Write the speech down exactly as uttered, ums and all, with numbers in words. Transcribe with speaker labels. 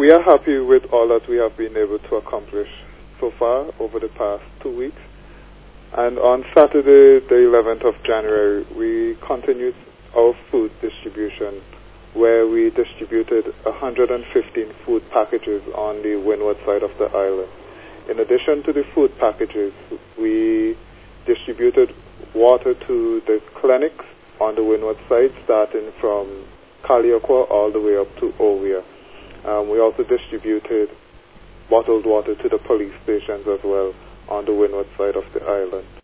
Speaker 1: we are happy with all that we have been able to accomplish so far over the past two weeks. And on Saturday, the eleventh of January, we continued our food distribution, where we distributed one hundred fifteen food packages on the windward side of the island. In addition to the food packages, we distributed water to the clinics on the windward side, starting from Kalioquah all the way up to Ovia. Um, we also distributed bottled water to the police stations as well on the windward side of the island.